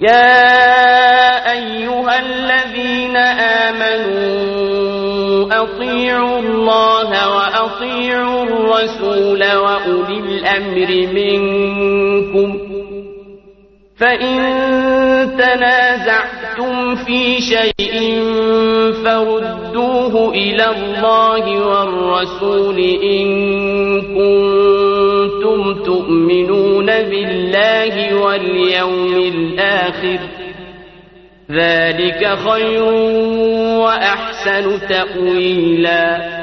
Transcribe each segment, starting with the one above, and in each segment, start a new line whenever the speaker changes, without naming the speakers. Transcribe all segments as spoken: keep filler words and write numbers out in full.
يا أيها الذين آمنوا أطيعوا الله وأطيعوا الرسول وأولي الأمر منكم، فإن تنازعتم في شيء فردوه إلى الله والرسول إن كنتم تؤمنون بالله واليوم الآخر، ذلك خير وأحسن تأويلا.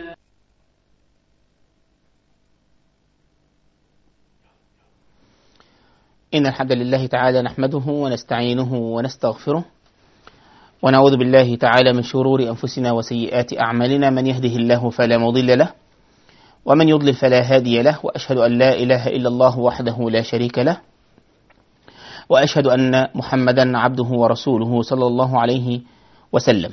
إن الحمد لله تعالى نحمده ونستعينه ونستغفره ونعوذ بالله تعالى من شرور أنفسنا وسيئات أعمالنا، من يهده الله فلا مضل له ومن يضلل فلا هادي له، وأشهد أن لا إله إلا الله وحده لا شريك له، وأشهد أن محمدا عبده ورسوله صلى الله عليه وسلم.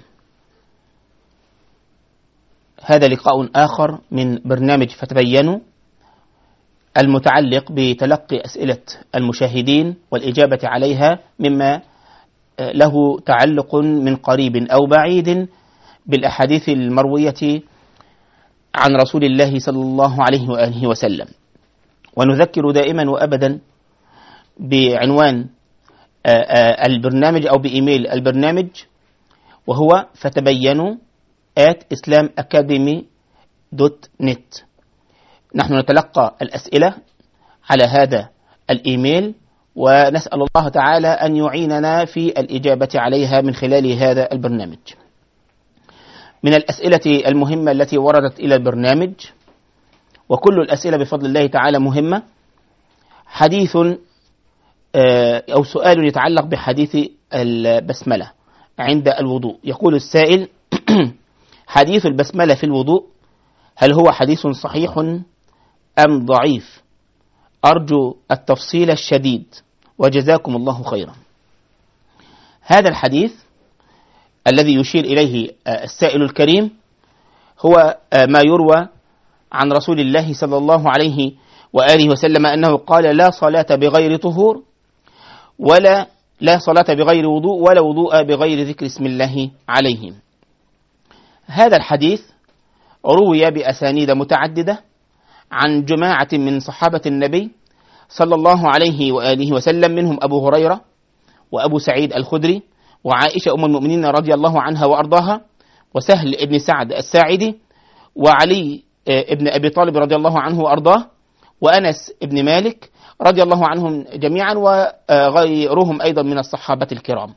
هذا لقاء آخر من برنامج فتبينوا، المتعلق بتلقي أسئلة المشاهدين والإجابة عليها مما له تعلق من قريب أو بعيد بالأحاديث المروية عن رسول الله صلى الله عليه وآله وسلم. ونذكر دائما وأبدا بعنوان البرنامج أو بإيميل البرنامج، وهو فتبينوا آت إسلام أكاديمي دوت نت. نحن نتلقى الأسئلة على هذا الإيميل، ونسأل الله تعالى أن يعيننا في الإجابة عليها من خلال هذا البرنامج. من الأسئلة المهمة التي وردت إلى البرنامج، وكل الأسئلة بفضل الله تعالى مهمة، حديث أو سؤال يتعلق بحديث البسملة عند الوضوء. يقول السائل: حديث البسملة في الوضوء هل هو حديث صحيح أم ضعيف؟ أرجو التفصيل الشديد وجزاكم الله خيرا. هذا الحديث الذي يشير إليه السائل الكريم هو ما يروى عن رسول الله صلى الله عليه وآله وسلم أنه قال: لا صلاة بغير طهور، ولا لا صلاة بغير وضوء، ولا وضوء بغير ذكر اسم الله عليه. هذا الحديث روي بأسانيد متعددة عن جماعة من صحابة النبي صلى الله عليه وآله وسلم، منهم أبو هريرة وأبو سعيد الخدري وعائشة أم المؤمنين رضي الله عنها وأرضاها، وسهل ابن سعد الساعدي، وعلي ابن أبي طالب رضي الله عنه وأرضاه، وأنس ابن مالك رضي الله عنهم جميعا، وغيرهم أيضا من الصحابة الكرام.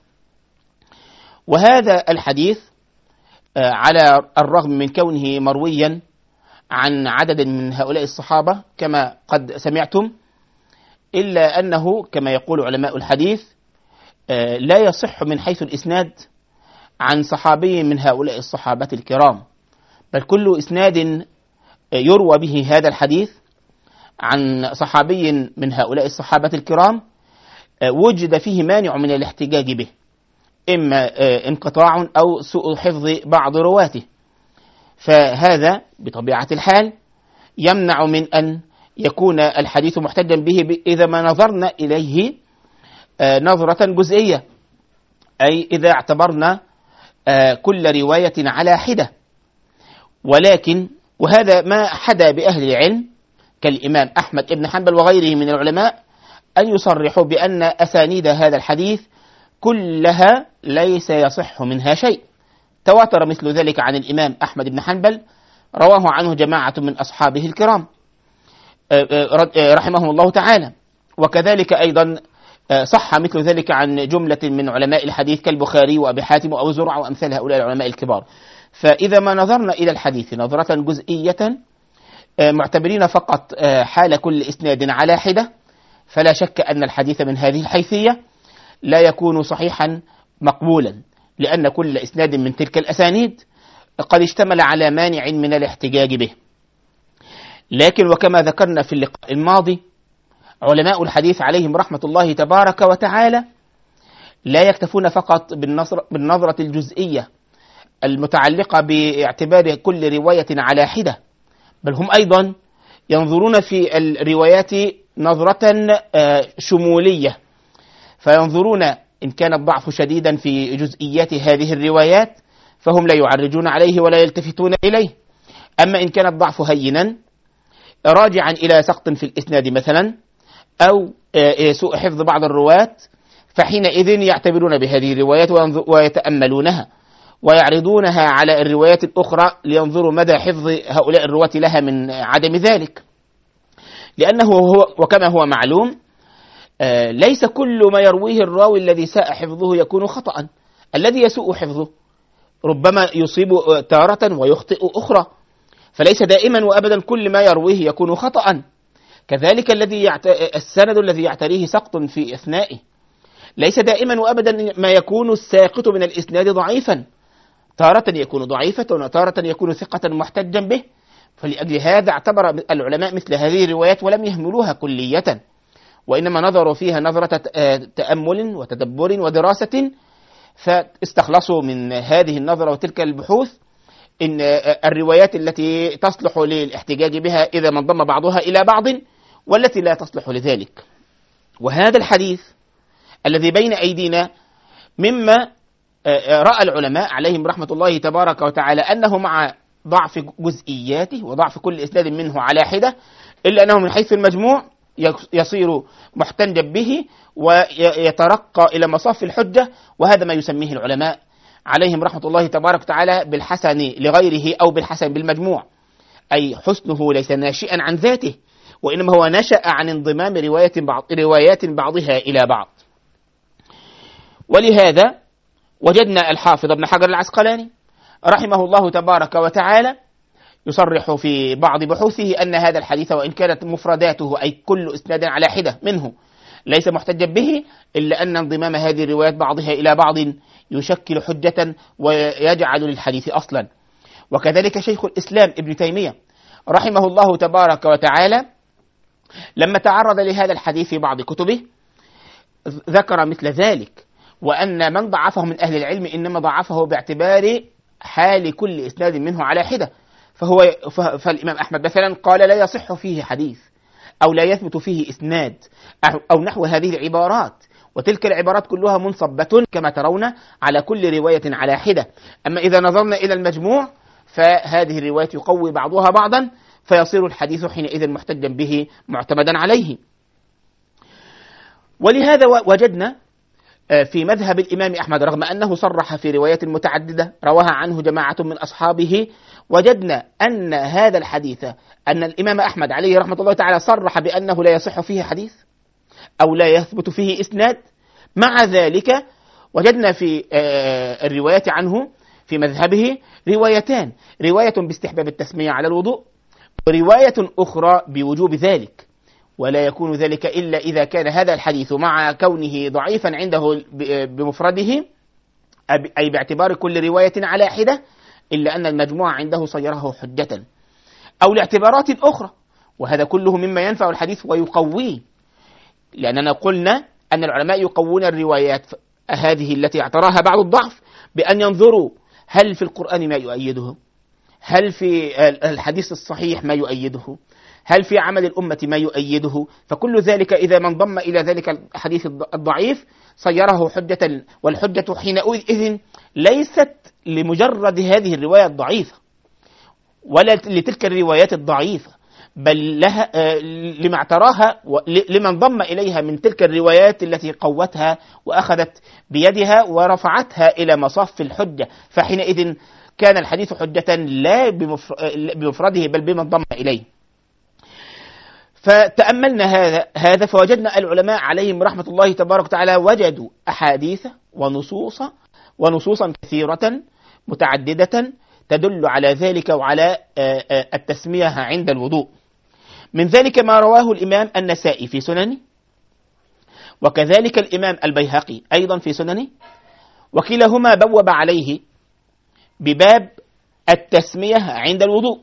وهذا الحديث على الرغم من كونه مرويا عن عدد من هؤلاء الصحابة كما قد سمعتم، إلا أنه كما يقول علماء الحديث لا يصح من حيث الإسناد عن صحابي من هؤلاء الصحابة الكرام، بل كل إسناد يروى به هذا الحديث عن صحابي من هؤلاء الصحابة الكرام وجد فيه مانع من الاحتجاج به، إما انقطاع أو سوء حفظ بعض رواته، فهذا بطبيعة الحال يمنع من أن يكون الحديث محتجا به إذا ما نظرنا إليه نظرة جزئية، أي إذا اعتبرنا كل رواية على حدة. ولكن وهذا ما حدا بأهل العلم كالإمام أحمد بن حنبل وغيره من العلماء أن يصرحوا بأن أسانيد هذا الحديث كلها ليس يصح منها شيء. تواتر مثل ذلك عن الإمام أحمد بن حنبل، رواه عنه جماعة من أصحابه الكرام رحمهم الله تعالى، وكذلك أيضا صح مثل ذلك عن جملة من علماء الحديث كالبخاري وأبي حاتم وأبو زرع وأمثال هؤلاء العلماء الكبار. فإذا ما نظرنا إلى الحديث نظرة جزئية معتبرين فقط حال كل إسناد على حدة، فلا شك أن الحديث من هذه الحيثية لا يكون صحيحا مقبولا، لأن كل إسناد من تلك الأسانيد قد اشتمل على مانع من الاحتجاج به. لكن وكما ذكرنا في اللقاء الماضي، علماء الحديث عليهم رحمة الله تبارك وتعالى لا يكتفون فقط بالنظرة الجزئية المتعلقة باعتبار كل رواية على حدة، بل هم أيضا ينظرون في الروايات نظرة شمولية، فينظرون إن كان الضعف شديدا في جزئيات هذه الروايات فهم لا يعرجون عليه ولا يلتفتون إليه. أما إن كان الضعف هينا راجعا إلى سقط في الإسناد مثلا أو سوء حفظ بعض الرواة فحينئذ يعتبرون بهذه الروايات ويتأملونها ويعرضونها على الروايات الأخرى لينظروا مدى حفظ هؤلاء الرواة لها من عدم ذلك. لأنه هو وكما هو معلوم ليس كل ما يرويه الراوي الذي ساء حفظه يكون خطأ. الذي يسوء حفظه ربما يصيب تارة ويخطئ أخرى، فليس دائما وأبدا كل ما يرويه يكون خطأ. كذلك الذي يعت... السند الذي يعتريه سقط في أثنائه ليس دائما وأبدا ما يكون الساقط من الإسناد ضعيفا، تارة يكون ضعيفة وتارة يكون ثقة محتجا به. فلأجل هذا اعتبر العلماء مثل هذه الروايات ولم يهملوها كلية، وإنما نظروا فيها نظرة تأمل وتدبر ودراسة، فاستخلصوا من هذه النظرة وتلك البحوث إن الروايات التي تصلح للاحتجاج بها إذا ما انضم بعضها إلى بعض والتي لا تصلح لذلك. وهذا الحديث الذي بين أيدينا مما رأى العلماء عليهم رحمة الله تبارك وتعالى أنه مع ضعف جزئياته وضعف كل إسناد منه على حدة إلا أنه من حيث المجموع يصير محتجا به ويترقى إلى مصاف الحجة. وهذا ما يسميه العلماء عليهم رحمة الله تبارك وتعالى بالحسن لغيره أو بالحسن بالمجموع، أي حسنه ليس ناشئا عن ذاته وإنما هو نشأ عن انضمام روايات بعض روايات بعضها إلى بعض. ولهذا وجدنا الحافظ ابن حجر العسقلاني رحمه الله تبارك وتعالى يصرح في بعض بحوثه أن هذا الحديث وإن كانت مفرداته أي كل إسناد على حدة منه ليس محتجا به إلا أن انضمام هذه الروايات بعضها إلى بعض يشكل حجة ويجعل للحديث أصلا. وكذلك شيخ الإسلام ابن تيمية رحمه الله تبارك وتعالى لما تعرض لهذا الحديث في بعض كتبه ذكر مثل ذلك، وأن من ضعفه من أهل العلم إنما ضعفه باعتبار حال كل إسناد منه على حدة. فهو فالإمام أحمد مثلا قال لا يصح فيه حديث أو لا يثبت فيه إسناد أو نحو هذه العبارات، وتلك العبارات كلها منصبة كما ترون على كل رواية على حدة. أما إذا نظرنا إلى المجموع فهذه الروايات يقوي بعضها بعضا فيصير الحديث حينئذ محتجا به معتمدا عليه. ولهذا وجدنا في مذهب الإمام أحمد رغم أنه صرح في روايات متعددة رواها عنه جماعة من أصحابه، وجدنا أن هذا الحديث أن الإمام أحمد عليه رحمة الله تعالى صرح بأنه لا يصح فيه حديث أو لا يثبت فيه إسناد. مع ذلك وجدنا في الروايات عنه في مذهبه روايتان، رواية باستحباب التسمية على الوضوء ورواية أخرى بوجوب ذلك، ولا يكون ذلك إلا إذا كان هذا الحديث مع كونه ضعيفا عنده بمفرده أي باعتبار كل رواية على حدة إلا أن المجموعة عنده صيره حجة أو لاعتبارات أخرى، وهذا كله مما ينفع الحديث ويقويه. لأننا قلنا أن العلماء يقوون الروايات هذه التي اعتراها بعض الضعف بأن ينظروا هل في القرآن ما يؤيده، هل في الحديث الصحيح ما يؤيده، هل في عمل الأمة ما يؤيده، فكل ذلك إذا من ضم إلى ذلك الحديث الضعيف صيره حجة. والحجة حينئذ ليست لمجرد هذه الرواية الضعيفة ولا لتلك الروايات الضعيفة، بل لها لما اعتراها لمن ضم إليها من تلك الروايات التي قوتها وأخذت بيدها ورفعتها إلى مصاف الحجة، فحينئذ كان الحديث حجة لا بمفرده بل بمن ضم إليه. فتأملنا هذا هذا فوجدنا العلماء عليهم رحمة الله تبارك وتعالى وجدوا أحاديث ونصوصا ونصوصا كثيرة متعددة تدل على ذلك وعلى التسمية عند الوضوء. من ذلك ما رواه الإمام النسائي في سننه، وكذلك الإمام البيهقي أيضا في سننه، وكلاهما بوب عليه بباب التسمية عند الوضوء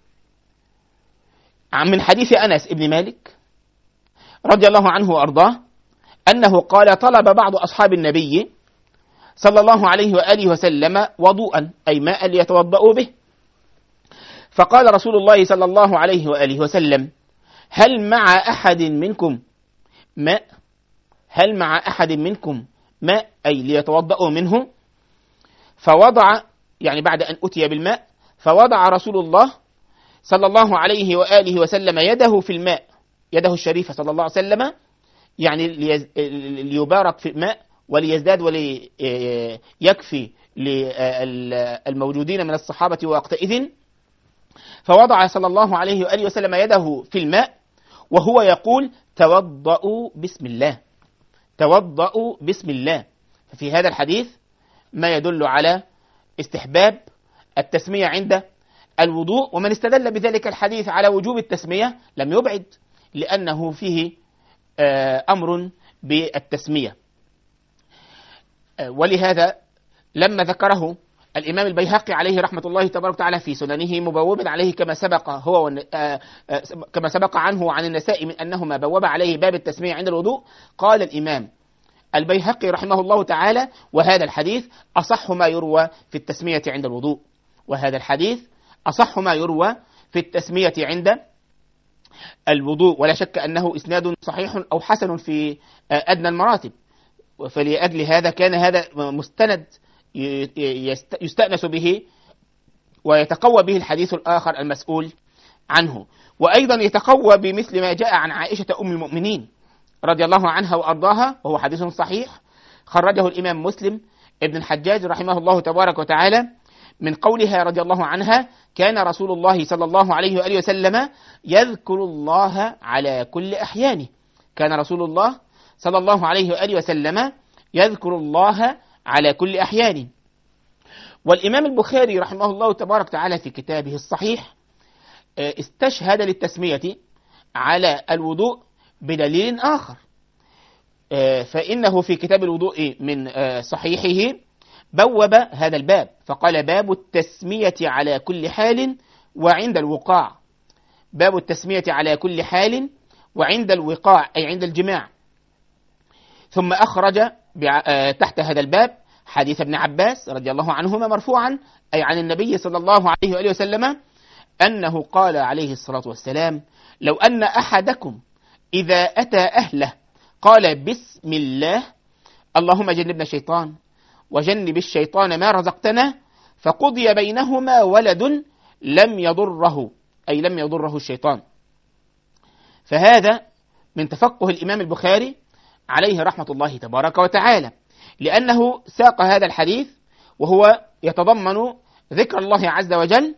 من حديث أنس ابن مالك رضي الله عنه وأرضاه أنه قال طلب بعض أصحاب النبي صلى الله عليه وآله وسلم وضوءا أي ماء ليتوضأوا به، فقال رسول الله صلى الله عليه وآله وسلم هل مع أحد منكم ماء هل مع أحد منكم ماء أي ليتوضأوا منه، فوضع يعني بعد أن أتي بالماء فوضع رسول الله صلى الله عليه وآله وسلم يده في الماء، يده الشريفة صلى الله عليه وسلم، يعني ليبارك في الماء وليزداد وليكفي للموجودين من الصحابة وقتئذ. فوضع صلى الله عليه وآله وسلم يده في الماء وهو يقول توضأوا بسم الله، توضأوا بسم الله. ففي هذا الحديث ما يدل على استحباب التسمية عند الوضوء، ومن استدل بذلك الحديث على وجوب التسمية لم يبعد، لأنه فيه أمر بالتسمية. ولهذا لما ذكره الإمام البيهقي عليه رحمة الله تبارك وتعالى في سننه مبوبا عليه كما سبق هو كما سبق عنه عن النسائي من أنهما بوب عليه باب التسمية عند الوضوء، قال الإمام البيهقي رحمه الله تعالى: وهذا الحديث أصح ما يروى في التسمية عند الوضوء، وهذا الحديث أصح ما يروى في التسمية عند الوضوء، ولا شك أنه إسناد صحيح أو حسن في أدنى المراتب. فلأجل هذا كان هذا مستند يستأنس به ويتقوى به الحديث الآخر المسؤول عنه، وأيضا يتقوى بمثل ما جاء عن عائشة أم المؤمنين رضي الله عنها وأرضاها، وهو حديث صحيح خرجه الإمام مسلم ابن الحجاج رحمه الله تبارك وتعالى من قولها رضي الله عنها: كان رسول الله صلى الله عليه وآله وسلم يذكر الله على كل أحيانه، كان رسول الله صلى الله عليه وآله وسلم يذكر الله على كل أحيانه. والإمام البخاري رحمه الله تبارك وتعالى في كتابه الصحيح استشهد للتسمية على الوضوء بدليل آخر، فإنه في كتاب الوضوء من صحيحه بوب هذا الباب فقال: باب التسمية على كل حال وعند الوقاع، باب التسمية على كل حال وعند الوقاع أي عند الجماع. ثم أخرج تحت هذا الباب حديث ابن عباس رضي الله عنهما مرفوعا أي عن النبي صلى الله عليه وآله وسلم أنه قال عليه الصلاة والسلام: لو أن أحدكم إذا أتى أهله قال بسم الله اللهم جنبنا الشيطان وجنب الشيطان ما رزقتنا فقضي بينهما ولد لم يضره أي لم يضره الشيطان. فهذا من تفقه الإمام البخاري عليه رحمة الله تبارك وتعالى، لأنه ساق هذا الحديث وهو يتضمن ذكر الله عز وجل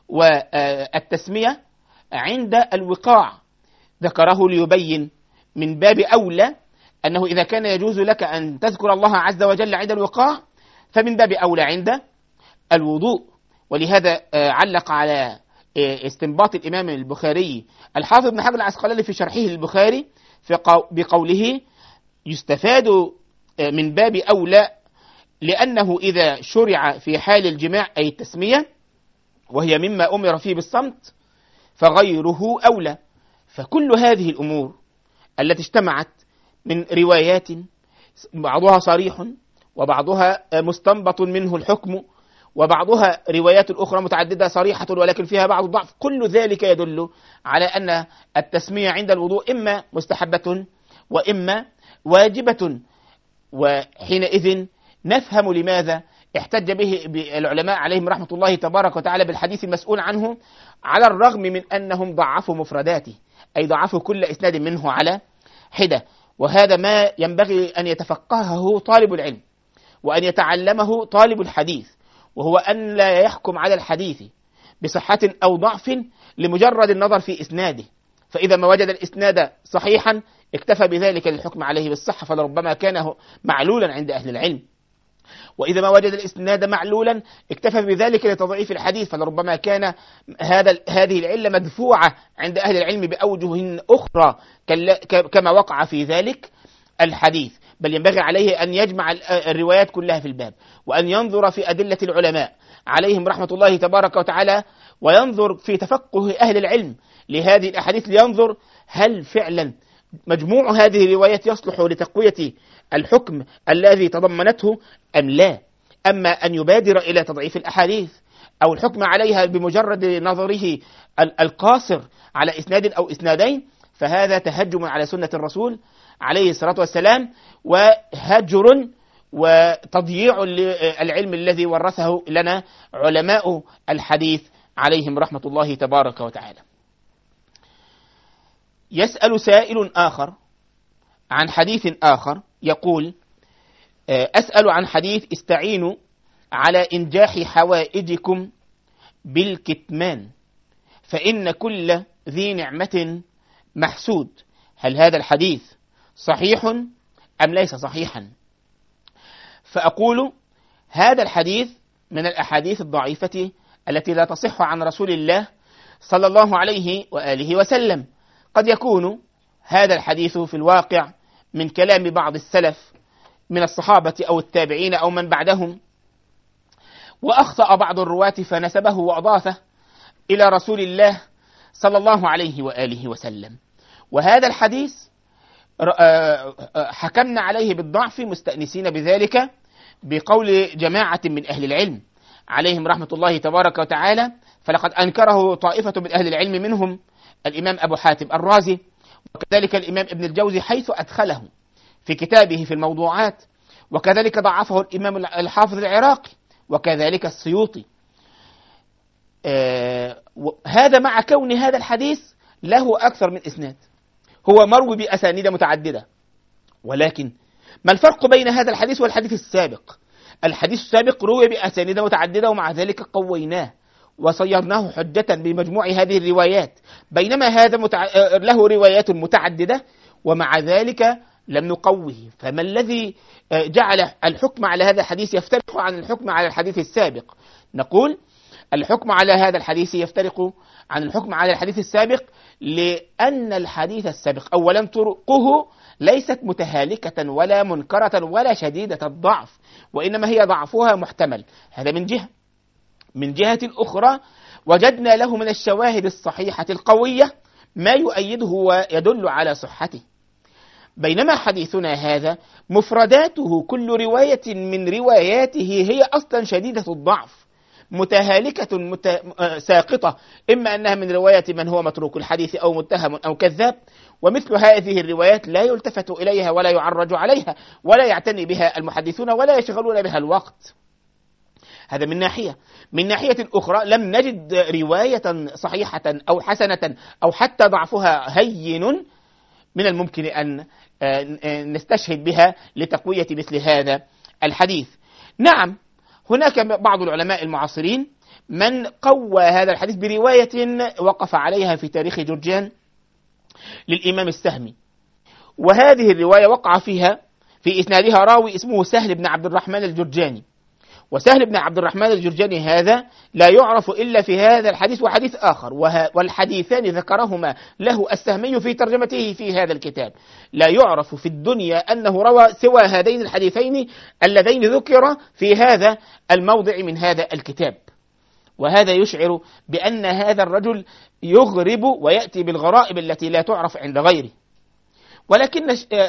والتسمية عند الوقاع، ذكره ليبين من باب أولى أنه إذا كان يجوز لك أن تذكر الله عز وجل عند الوقاع فمن باب أولى عند الوضوء. ولهذا علق على استنباط الإمام البخاري الحافظ ابن حجر العسقلاني في شرحه للبخاري بقوله: يستفاد من باب أولى لأنه إذا شرع في حال الجماع أي التسمية وهي مما أمر فيه بالصمت فغيره أولى. فكل هذه الأمور التي اجتمعت من روايات بعضها صريح وبعضها مستنبط منه الحكم وبعضها روايات أخرى متعددة صريحة ولكن فيها بعض الضعف، كل ذلك يدل على أن التسمية عند الوضوء إما مستحبة وإما واجبة. وحينئذ نفهم لماذا احتج به العلماء عليهم رحمة الله تبارك وتعالى بالحديث المسؤول عنه، على الرغم من أنهم ضعفوا مفرداته أي ضعفوا كل إسناد منه على حدة. وهذا ما ينبغي أن يتفقهه طالب العلم وأن يتعلمه طالب الحديث، وهو أن لا يحكم على الحديث بصحة أو ضعف لمجرد النظر في إسناده، فإذا ما وجد الإسناد صحيحا اكتفى بذلك للحكم عليه بالصحة فلربما كان معلولا عند أهل العلم، وإذا ما وجد الإسناد معلولا اكتفى بذلك لتضعيف الحديث فلربما كان هذا هذه العلة مدفوعة عند أهل العلم بأوجه أخرى كما وقع في ذلك الحديث. بل ينبغي عليه أن يجمع الروايات كلها في الباب وأن ينظر في أدلة العلماء عليهم رحمة الله تبارك وتعالى، وينظر في تفقه أهل العلم لهذه الأحاديث لينظر هل فعلا مجموع هذه الروايات يصلح لتقوية الحكم الذي تضمنته أم لا. أما أن يبادر إلى تضعيف الأحاديث أو الحكم عليها بمجرد نظره القاصر على إسناد أو إسنادين فهذا تهجم على سنة الرسول عليه الصلاة والسلام وهجر وتضييع العلم الذي ورثه لنا علماء الحديث عليهم رحمة الله تبارك وتعالى. يسأل سائل آخر عن حديث آخر يقول: أسأل عن حديث استعينوا على إنجاح حوائجكم بالكتمان فإن كل ذي نعمة محسود، هل هذا الحديث صحيح أم ليس صحيحا؟ فأقول: هذا الحديث من الأحاديث الضعيفة التي لا تصح عن رسول الله صلى الله عليه وآله وسلم. قد يكون هذا الحديث في الواقع من كلام بعض السلف من الصحابة أو التابعين أو من بعدهم، وأخطأ بعض الرواة فنسبه وأضافه إلى رسول الله صلى الله عليه وآله وسلم. وهذا الحديث حكمنا عليه بالضعف مستأنسين بذلك بقول جماعة من أهل العلم عليهم رحمة الله تبارك وتعالى، فلقد أنكره طائفة من أهل العلم منهم الإمام أبو حاتم الرازي، وكذلك الإمام ابن الجوزي حيث أدخله في كتابه في الموضوعات، وكذلك ضعفه الإمام الحافظ العراقي، وكذلك السيوطي. آه هذا مع كون هذا الحديث له أكثر من إسناد، هو مروي بأسانيد متعددة. ولكن ما الفرق بين هذا الحديث والحديث السابق؟ الحديث السابق روي بأسانيد متعددة ومع ذلك قويناه وصيرناه حجة بمجموع هذه الروايات، بينما هذا متع... له روايات متعددة ومع ذلك لم نقوه. فما الذي جعل الحكم على هذا الحديث يفترق عن الحكم على الحديث السابق؟ نقول: الحكم على هذا الحديث يفترق عن الحكم على الحديث السابق لأن الحديث السابق أولا طرقه ليست متهالكة ولا منكرة ولا شديدة الضعف، وإنما هي ضعفها محتمل. هذا من جهة. من جهة أخرى وجدنا له من الشواهد الصحيحة القوية ما يؤيده ويدل على صحته، بينما حديثنا هذا مفرداته كل رواية من رواياته هي أصلا شديدة الضعف متهالكة مت... ساقطة، إما أنها من رواية من هو متروك الحديث أو متهم أو كذاب، ومثل هذه الروايات لا يلتفت إليها ولا يعرج عليها ولا يعتني بها المحدثون ولا يشغلون بها الوقت. هذا من ناحية. من ناحية أخرى لم نجد رواية صحيحة أو حسنة أو حتى ضعفها هين من الممكن أن نستشهد بها لتقوية مثل هذا الحديث. نعم، هناك بعض العلماء المعاصرين من قوى هذا الحديث برواية وقف عليها في تاريخ جرجان للإمام السهمي، وهذه الرواية وقع فيها في إسنادها راوي اسمه سهل بن عبد الرحمن الجرجاني، وسهل بن عبد الرحمن الجرجاني هذا لا يعرف إلا في هذا الحديث وحديث آخر، والحديثان ذكرهما له السهمي في ترجمته في هذا الكتاب. لا يعرف في الدنيا أنه روى سوى هذين الحديثين اللذين ذكر في هذا الموضع من هذا الكتاب، وهذا يشعر بأن هذا الرجل يغرب ويأتي بالغرائب التي لا تعرف عند غيره. ولكن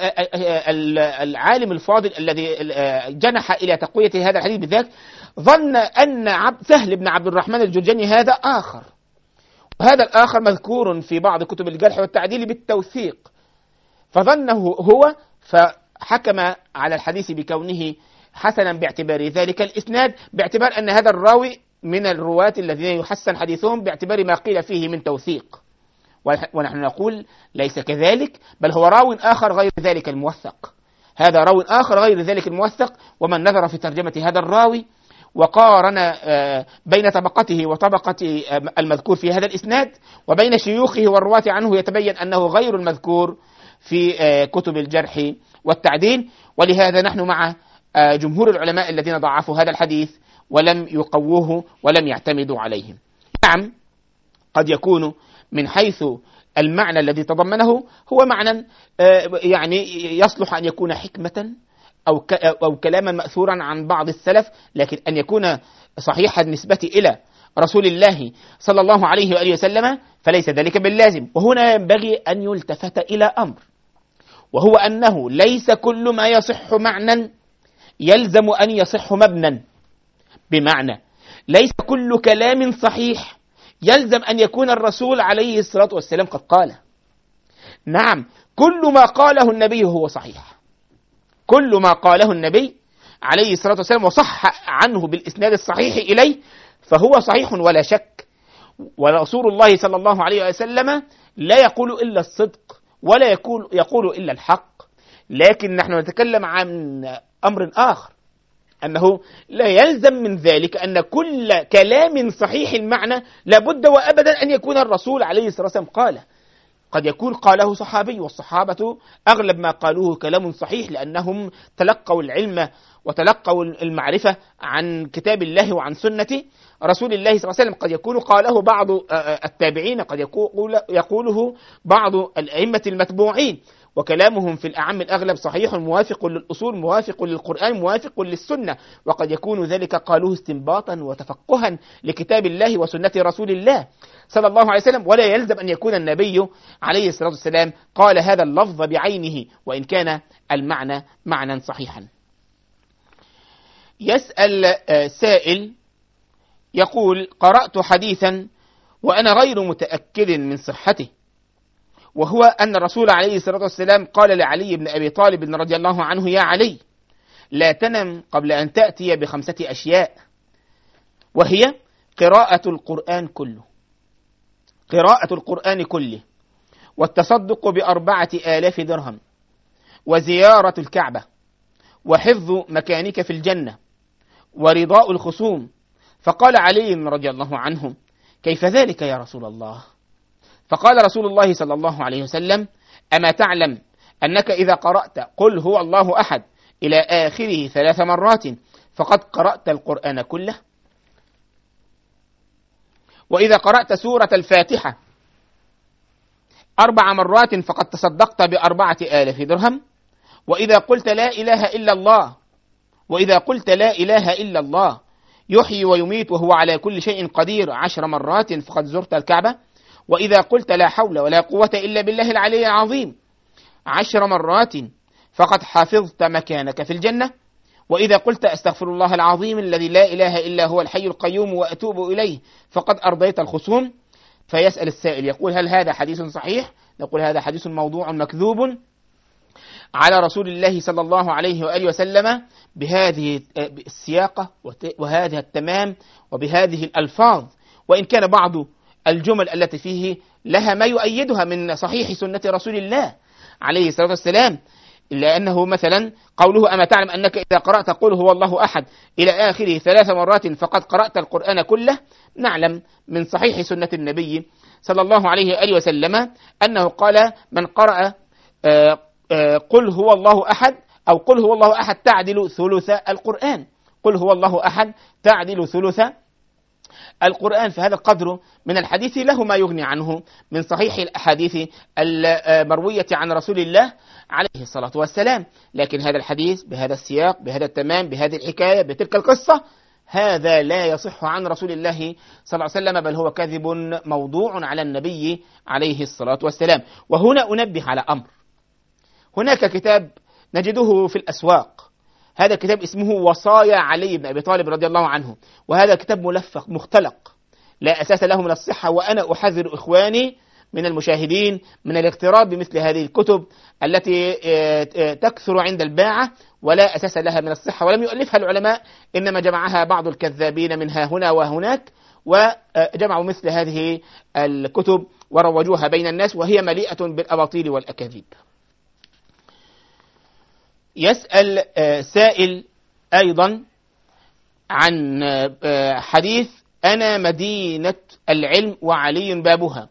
العالم الفاضل الذي جنح إلى تقوية هذا الحديث بذاك ظن أن سهل بن عبد الرحمن الجرجاني هذا آخر، وهذا الآخر مذكور في بعض كتب الجرح والتعديل بالتوثيق، فظنه هو فحكم على الحديث بكونه حسنا باعتبار ذلك الإسناد، باعتبار أن هذا الراوي من الرواة الذين يحسن حديثهم باعتبار ما قيل فيه من توثيق. ونحن نقول ليس كذلك، بل هو راو آخر غير ذلك الموثق. هذا راو آخر غير ذلك الموثق، ومن نظر في ترجمة هذا الراوي وقارن بين طبقته وطبقة المذكور في هذا الإسناد وبين شيوخه والرواة عنه يتبين أنه غير المذكور في كتب الجرح والتعديل. ولهذا نحن مع جمهور العلماء الذين ضعفوا هذا الحديث ولم يقووه ولم يعتمدوا عليه. نعم، قد يكون من حيث المعنى الذي تضمنه هو معنى يعني يصلح أن يكون حكمة أو أو كلاما مأثورا عن بعض السلف، لكن أن يكون صحيح النسبة إلى رسول الله صلى الله عليه وآله وسلم فليس ذلك باللازم. وهنا ينبغي أن يلتفت إلى أمر، وهو أنه ليس كل ما يصح معنى يلزم أن يصح مبنى، بمعنى ليس كل كلام صحيح يلزم أن يكون الرسول عليه الصلاة والسلام قد قاله. نعم، كل ما قاله النبي هو صحيح، كل ما قاله النبي عليه الصلاة والسلام وصح عنه بالإسناد الصحيح إليه فهو صحيح ولا شك. ورسول الله صلى الله عليه وسلم لا يقول إلا الصدق ولا يقول, يقول إلا الحق. لكن نحن نتكلم عن أمر آخر، أنه لا يلزم من ذلك أن كل كلام صحيح المعنى لابد وأبدا أن يكون الرسول عليه الصلاة والسلام قاله. قد يكون قاله صحابي، والصحابة أغلب ما قالوه كلام صحيح لأنهم تلقوا العلم وتلقوا المعرفة عن كتاب الله وعن سنة رسول الله صلى الله عليه وسلم. قد يكون قاله بعض التابعين، قد يقوله بعض الأئمة المتبوعين، وكلامهم في الأعم الأغلب صحيح موافق للأصول موافق للقرآن موافق للسنة. وقد يكون ذلك قالوه استنباطا وتفقها لكتاب الله وسنة رسول الله صلى الله عليه وسلم، ولا يلزم أن يكون النبي عليه الصلاة والسلام قال هذا اللفظ بعينه وإن كان المعنى معنى صحيحا. يسأل سائل يقول: قرأت حديثا وأنا غير متأكد من صحته، وهو أن الرسول عليه الصلاة والسلام قال لعلي بن أبي طالب رضي الله عنه: يا علي، لا تنم قبل أن تأتي بخمسة أشياء، وهي قراءة القرآن كله قراءة القرآن كله والتصدق بأربعة آلاف درهم، وزيارة الكعبة، وحفظ مكانك في الجنة، ورضاء الخصوم. فقال علي رضي الله عنه: كيف ذلك يا رسول الله؟ فقال رسول الله صلى الله عليه وسلم: أما تعلم أنك إذا قرأت قل هو الله أحد إلى آخره ثلاث مرات فقد قرأت القرآن كله؟ وإذا قرأت سورة الفاتحة أربع مرات فقد تصدقت بأربعة آلاف درهم. وإذا قلت لا إله إلا الله وإذا قلت لا إله إلا الله يحيي ويميت وهو على كل شيء قدير عشر مرات فقد زرت الكعبة. وإذا قلت لا حول ولا قوة إلا بالله العلي العظيم عشر مرات فقد حافظت مكانك في الجنة. وإذا قلت أستغفر الله العظيم الذي لا إله إلا هو الحي القيوم وأتوب إليه فقد أرضيت الخصوم. فيسأل السائل يقول: هل هذا حديث صحيح؟ نقول: هذا حديث موضوع مكذوب على رسول الله صلى الله عليه وآله وسلم بهذه السياقة وهذه التمام وبهذه الألفاظ، وإن كان بعض الجمل التي فيه لها ما يؤيدها من صحيح سنة رسول الله عليه الصلاة والسلام، إلا أنه مثلا قوله: أما تعلم أنك إذا قرأت قل هو الله أحد إلى آخره ثلاث مرات فقد قرأت القرآن كله. نعلم من صحيح سنة النبي صلى الله عليه وآله وسلم أنه قال: من قرأ آه آه قل هو الله أحد أو قل هو الله أحد تعدل ثلث القرآن. قل هو الله أحد تعدل ثلث القرآن. فهذا القدر من الحديث له ما يغني عنه من صحيح الأحاديث المروية عن رسول الله عليه الصلاة والسلام. لكن هذا الحديث بهذا السياق بهذا التمام بهذه الحكاية بتلك القصة هذا لا يصح عن رسول الله صلى الله عليه وسلم، بل هو كذب موضوع على النبي عليه الصلاة والسلام. وهنا أنبه على أمر: هناك كتاب نجده في الأسواق، هذا كتاب اسمه وصايا علي بن أبي طالب رضي الله عنه، وهذا كتاب ملفق مختلق لا أساس له من الصحة. وأنا أحذر إخواني من المشاهدين من الاقتراب بمثل هذه الكتب التي تكثر عند الباعة ولا أساس لها من الصحة ولم يؤلفها العلماء، إنما جمعها بعض الكذابين منها هنا وهناك وجمعوا مثل هذه الكتب وروجوها بين الناس وهي مليئة بالأباطيل والأكاذيب. يسأل سائل أيضا عن حديث: أنا مدينة العلم وعلي بابها.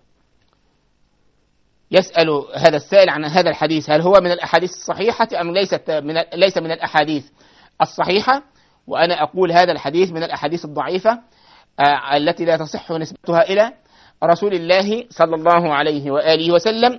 يسأل هذا السائل عن هذا الحديث: هل هو من الأحاديث الصحيحة أم ليست من ليس من الأحاديث الصحيحة؟ وأنا أقول هذا الحديث من الأحاديث الضعيفة التي لا تصح نسبتها إلى رسول الله صلى الله عليه وآله وسلم.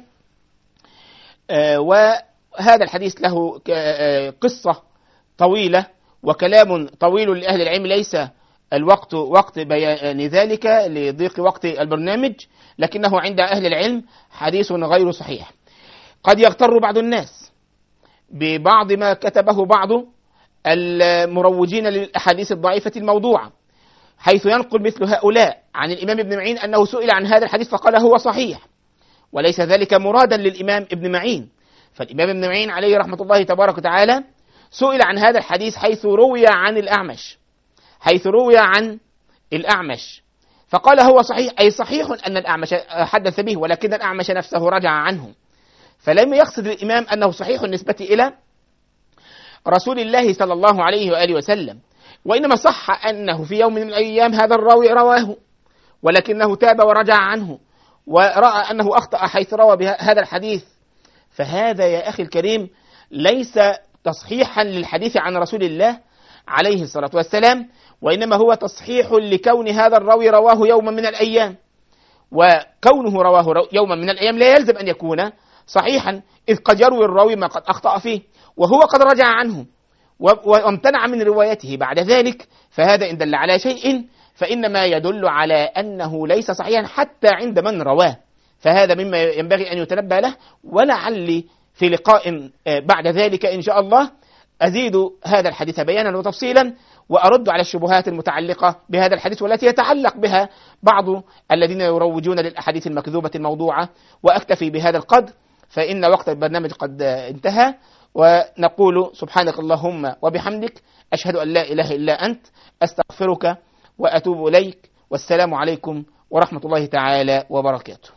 وهذا الحديث له قصة طويلة وكلام طويل لأهل العلم، ليس الوقت وقت بيان ذلك لضيق وقت البرنامج، لكنه عند أهل العلم حديث غير صحيح. قد يغتر بعض الناس ببعض ما كتبه بعض المروجين للأحاديث الضعيفة الموضوعة، حيث ينقل مثل هؤلاء عن الإمام ابن معين أنه سئل عن هذا الحديث فقال هو صحيح، وليس ذلك مرادا للإمام ابن معين. فالإمام ابن معين عليه رحمة الله تبارك وتعالى سئل عن هذا الحديث حيث روي عن الأعمش حيث روي عن الأعمش فقال هو صحيح، أي صحيح أن الأعمش حدث به، ولكن الأعمش نفسه رجع عنه. فلم يقصد الإمام أنه صحيح النسبة إلى رسول الله صلى الله عليه وآله وسلم، وإنما صح أنه في يوم من الأيام هذا الراوي رواه، ولكنه تاب ورجع عنه ورأى أنه أخطأ حيث روى بهذا الحديث. فهذا يا أخي الكريم ليس تصحيحا للحديث عن رسول الله عليه الصلاة والسلام، وإنما هو تصحيح لكون هذا الراوي رواه يوما من الأيام، وكونه رواه يوما من الأيام لا يلزم أن يكون صحيحا، إذ قد يروي الراوي ما قد أخطأ فيه وهو قد رجع عنه وامتنع من روايته بعد ذلك. فهذا إن دل على شيء فإنما يدل على أنه ليس صحيحا حتى عند من رواه، فهذا مما ينبغي أن يتنبه له. ولعلي في لقاء بعد ذلك إن شاء الله أزيد هذا الحديث بيانا وتفصيلا، وأرد على الشبهات المتعلقة بهذا الحديث والتي يتعلق بها بعض الذين يروجون للأحاديث المكذوبة الموضوعة. وأكتفي بهذا القدر فإن وقت البرنامج قد انتهى، ونقول سبحانك اللهم وبحمدك، أشهد أن لا إله إلا أنت، أستغفرك وأتوب إليك، والسلام عليكم ورحمة الله تعالى وبركاته.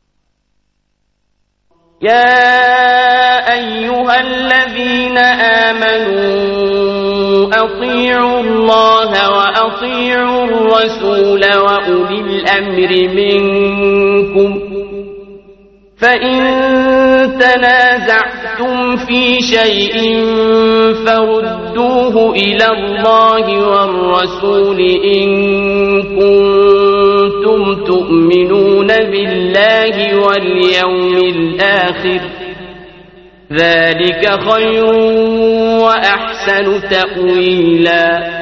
يا أيها الذين آمنوا أطيعوا الله وأطيعوا الرسول وأولي الأمر منكم، فإن تنازعتم في شيء فردوه إلى الله والرسول إن كنتم تؤمنون بالله واليوم الآخر، ذلك خير وأحسن تأويلا.